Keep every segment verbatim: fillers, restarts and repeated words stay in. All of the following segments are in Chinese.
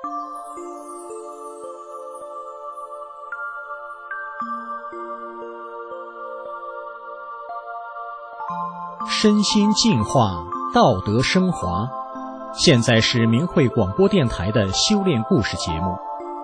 身心净化，道德升华。现在是明慧广播电台的修炼故事节目。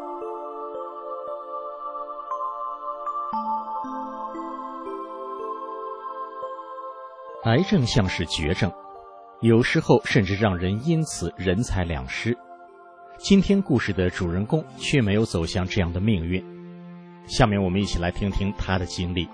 癌症像是绝症，有时候甚至让人因此人财两失。今天故事的主人公却没有走向这样的命运。下面我们一起来听听他的经历。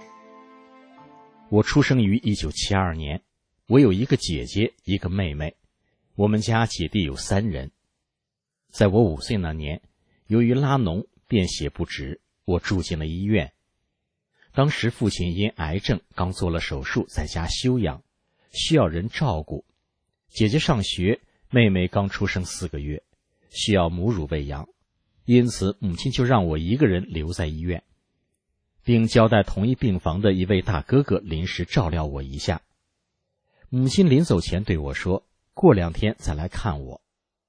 我出生于一九七二年，我有一个姐姐，一个妹妹，我们家姐弟有三人。在我五岁那年，由于拉脓便血不止，我住进了医院。当时父亲因癌症刚做了手术，在家休养，需要人照顾。姐姐上学，妹妹刚出生四个月，需要母乳喂养，因此母亲就让我一个人留在医院，并交代同一病房的一位大哥哥临时照料我一下。母亲临走前对我说，过两天再来看我。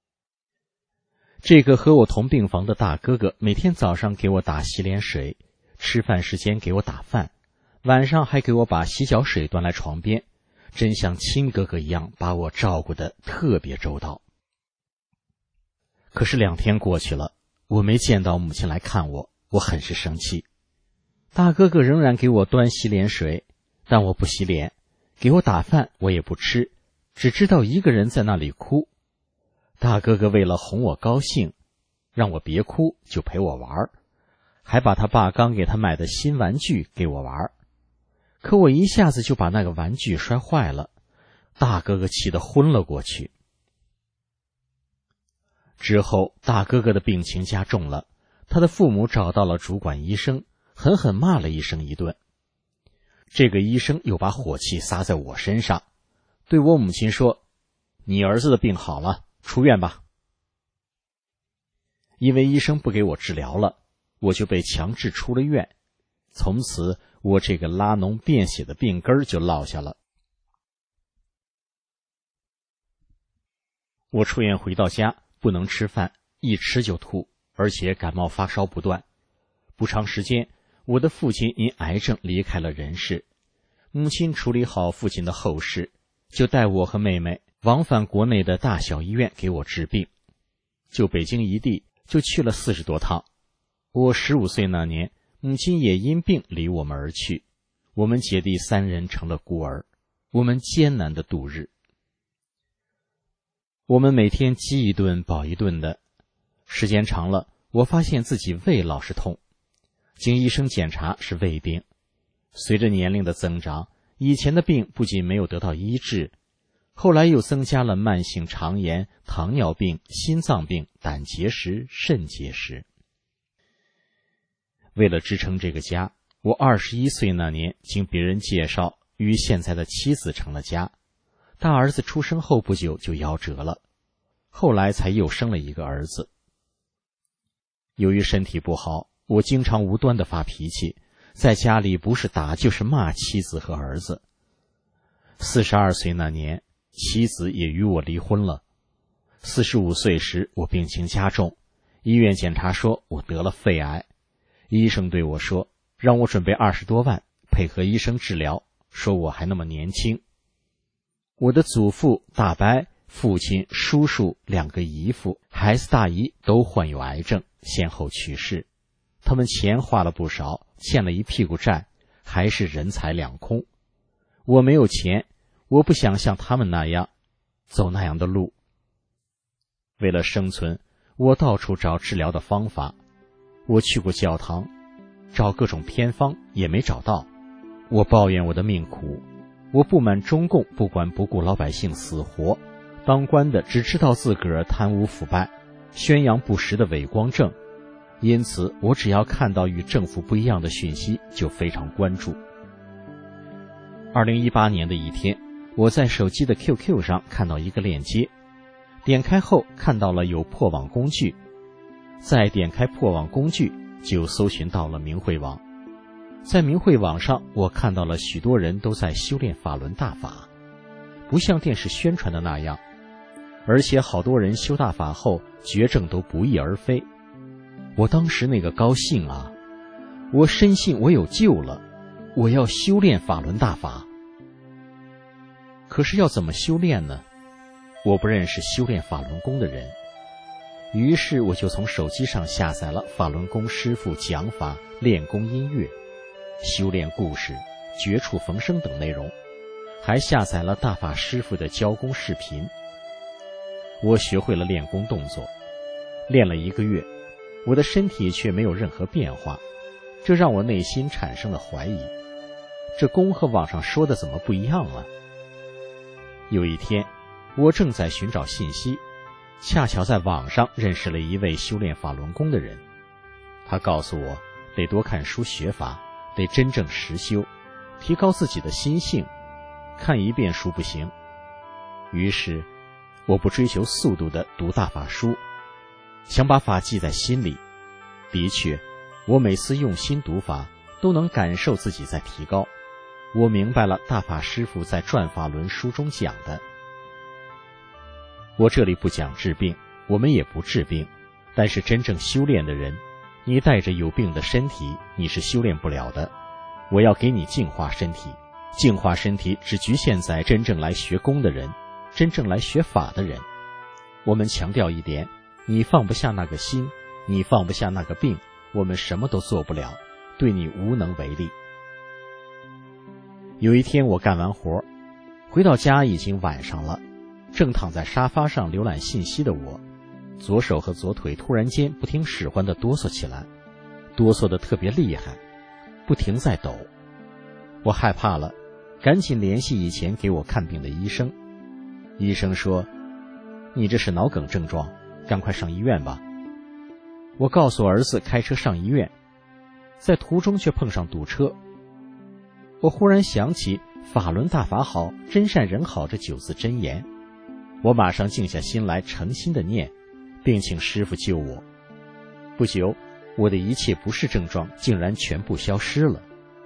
这个和我同病房的大哥哥每天早上给我打洗脸水，吃饭时间给我打饭，晚上还给我把洗脚水端来床边，真像亲哥哥一样把我照顾得特别周到。可是两天过去了，我没见到母亲来看我，我很是生气。大哥哥仍然给我端洗脸水，但我不洗脸，给我打饭我也不吃，只知道一个人在那里哭。大哥哥为了哄我高兴，让我别哭，就陪我玩，还把他爸刚给他买的新玩具给我玩。可我一下子就把那个玩具摔坏了，大哥哥气得昏了过去。之后大哥哥的病情加重了，他的父母找到了主管医生，狠狠骂了医生一顿。这个医生又把火气撒在我身上，对我母亲说，你儿子的病好了，出院吧。因为医生不给我治疗了，我就被强制出了院。从此我这个拉脓便血的病根儿就落下了。我出院回到家，不能吃饭，一吃就吐，而且感冒发烧不断。不长时间，我的父亲因癌症离开了人世。母亲处理好父亲的后事，就带我和妹妹往返国内的大小医院给我治病。就北京一地就去了四十多趟。我十五岁那年，母亲也因病离我们而去，我们姐弟三人成了孤儿，我们艰难的度日。我们每天饥一顿饱一顿的，时间长了，我发现自己胃老是痛，经医生检查是胃病。随着年龄的增长，以前的病不仅没有得到医治，后来又增加了慢性肠炎、糖尿病、心脏病、胆结石、肾结石。为了支撑这个家，我二十一岁那年经别人介绍与现在的妻子成了家。大儿子出生后不久就夭折了，后来才又生了一个儿子。由于身体不好，我经常无端的发脾气，在家里不是打就是骂妻子和儿子。四十二岁那年，妻子也与我离婚了。四十五岁时，我病情加重，医院检查说我得了肺癌。医生对我说，让我准备二十多万，配合医生治疗，说我还那么年轻。我的祖父、大伯、父亲、叔叔、两个姨父、孩子大姨都患有癌症，先后去世。他们钱花了不少，欠了一屁股债，还是人财两空。我没有钱，我不想像他们那样走那样的路。为了生存，我到处找治疗的方法。我去过教堂，找各种偏方，也没找到。我抱怨我的命苦，我不满中共不管不顾老百姓死活，当官的只知道自个儿贪污腐败，宣扬不实的伪光正。因此我只要看到与政府不一样的讯息就非常关注。二零一八年的一天，我在手机的 Q Q 上看到一个链接，点开后看到了有破网工具，再点开破网工具就搜寻到了明慧网。在明慧网上，我看到了许多人都在修炼法轮大法，不像电视宣传的那样， 而且好多人修大法后绝症都不翼而飞。我当时那个高兴啊！我深信我有救了，我要修炼法轮大法。可是要怎么修炼呢？我不认识修炼法轮功的人，于是我就从手机上下载了法轮功师父讲法、练功音乐、修炼故事、绝处逢生等内容，还下载了大法师父的教功视频。我学会了练功动作，练了一个月，我的身体却没有任何变化，这让我内心产生了怀疑，这功和网上说的怎么不一样啊？有一天，我正在寻找信息，恰巧在网上认识了一位修炼法轮功的人。他告诉我，得多看书学法，得真正实修，提高自己的心性，看一遍书不行。于是我不追求速度的读大法书，想把法记在心里。的确，我每次用心读法，都能感受自己在提高。我明白了大法师父在《转法轮》书中讲的。我这里不讲治病，我们也不治病，但是真正修炼的人，你带着有病的身体，你是修炼不了的。我要给你净化身体，净化身体只局限在真正来学功的人，真正来学法的人。我们强调一点，你放不下那个心，你放不下那个病，我们什么都做不了，对你无能为力。有一天我干完活，回到家已经晚上了，正躺在沙发上浏览信息的我，左手和左腿突然间不听使唤地哆嗦起来，哆嗦得特别厉害，不停在抖。我害怕了，赶紧联系以前给我看病的医生。医生说，你这是脑梗症状，赶快上医院吧。我告诉儿子开车上医院，在途中却碰上堵车。我忽然想起法轮大法好，真善人好这九字真言，我马上静下心来，诚心的念，并请师父救我。不久，我的一切不适症状竟然全部消失了。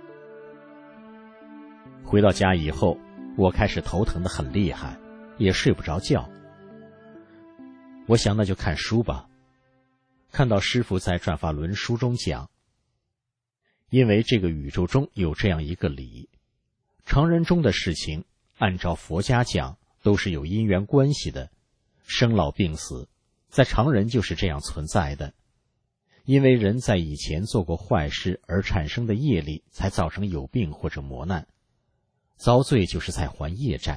回到家以后，我开始头疼得很厉害，也睡不着觉。我想那就看书吧，看到师父在《转法轮》书中讲，因为这个宇宙中有这样一个理，常人中的事情，按照佛家讲，都是有因缘关系的，生老病死，在常人就是这样存在的。因为人在以前做过坏事而产生的业力，才造成有病或者磨难，遭罪就是在还业债。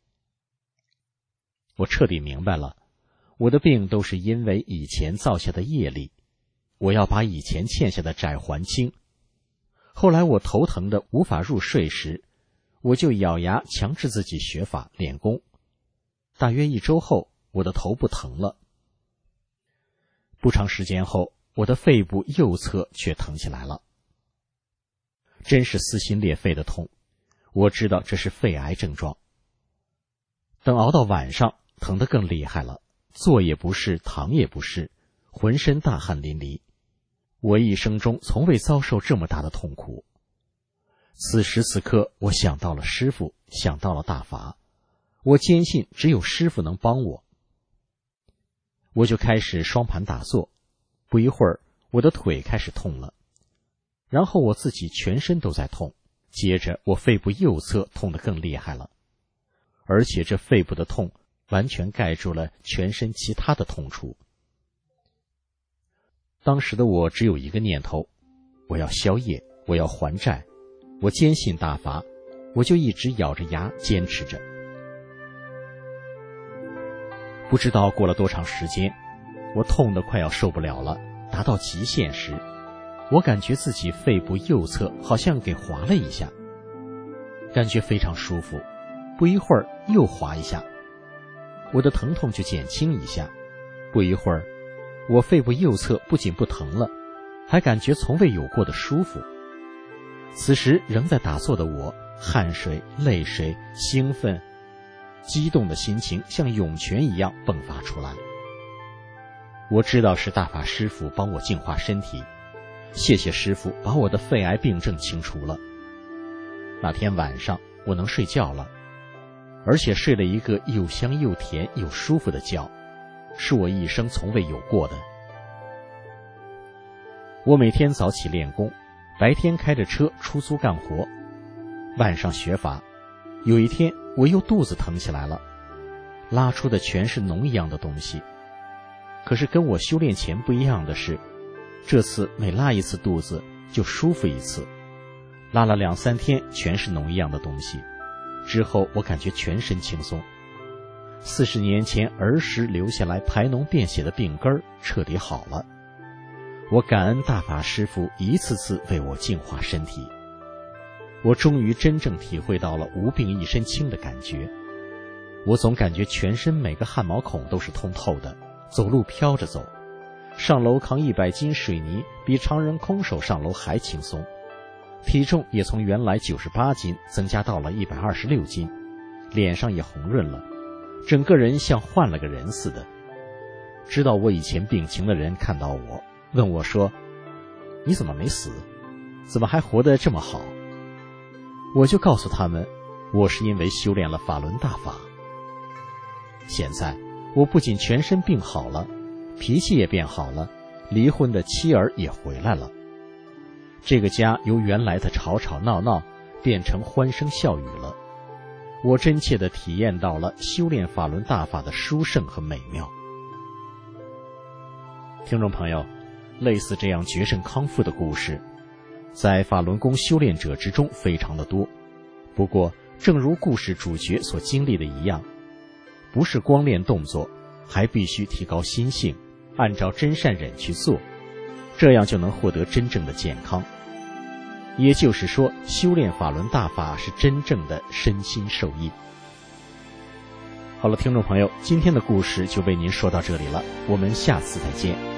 我彻底明白了，我的病都是因为以前造下的业力，我要把以前欠下的债还清。后来我头疼的无法入睡时，我就咬牙强制自己学法练功。大约一周后，我的头不疼了。不长时间后，我的肺部右侧却疼起来了，真是撕心裂肺的痛。我知道这是肺癌症状。等熬到晚上，疼得更厉害了，坐也不是，躺也不是，浑身大汗淋漓。我一生中从未遭受这么大的痛苦。此时此刻，我想到了师父，想到了大法，我坚信只有师父能帮我。我就开始双盘打坐，不一会儿，我的腿开始痛了，然后我自己全身都在痛，接着我肺部右侧痛得更厉害了，而且这肺部的痛完全盖住了全身其他的痛处。当时的我只有一个念头，我要消业，我要还债，我坚信大法，我就一直咬着牙坚持着。不知道过了多长时间，我痛得快要受不了了，达到极限时，我感觉自己肺部右侧好像给划了一下，感觉非常舒服，不一会儿又划一下，我的疼痛就减轻一下，不一会儿我肺部右侧不仅不疼了，还感觉从未有过的舒服。此时仍在打坐的我，汗水、泪水、兴奋、激动的心情像涌泉一样迸发出来。我知道是大法师父帮我净化身体，谢谢师父把我的肺癌病症清除了。那天晚上我能睡觉了， 而且睡了一个又香又甜又舒服的觉，是我一生从未有过的。我每天早起练功，白天开着车出租干活，晚上学法。有一天我又肚子疼起来了，拉出的全是脓一样的东西。可是跟我修炼前不一样的是，这次每拉一次肚子就舒服一次，拉了两三天全是脓一样的东西，之后我感觉全身轻松。四十年前儿时留下来排脓便血的病根儿彻底好了。我感恩大法师父一次次为我净化身体，我终于真正体会到了无病一身轻的感觉。我总感觉全身每个汗毛孔都是通透的，走路飘着走，上楼扛一百斤水泥比常人空手上楼还轻松，体重也从原来九十八斤增加到了一百二十六斤，脸上也红润了，整个人像换了个人似的。知道我以前病情的人看到我，问我说：“你怎么没死？怎么还活得这么好？”我就告诉他们，我是因为修炼了法轮大法。现在我不仅全身病好了，脾气也变好了，离婚的妻儿也回来了。这个家由原来的吵吵闹闹变成欢声笑语了。我真切地体验到了修炼法轮大法的殊胜和美妙。听众朋友，类似这样绝症康复的故事，在法轮功修炼者之中非常的多。不过，正如故事主角所经历的一样，不是光练动作，还必须提高心性，按照真善忍去做，这样就能获得真正的健康。也就是说，修炼法轮大法是真正的身心受益。好了，听众朋友，今天的故事就为您说到这里了，我们下次再见。